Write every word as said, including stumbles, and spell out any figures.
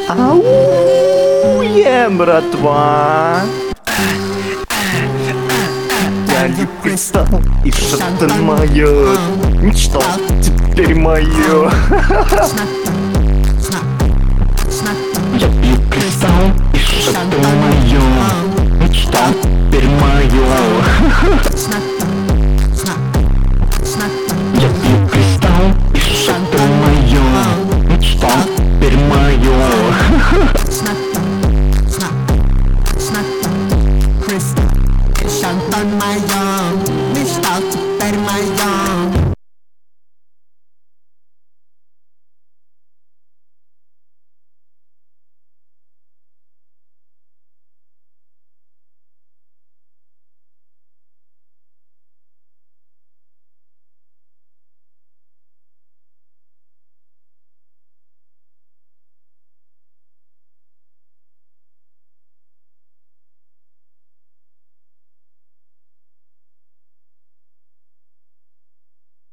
Ауе, братва! Я не кристалл, и что-то моё мечта теперь моё. Я пью кристалл, и что-то моё мечта теперь моё.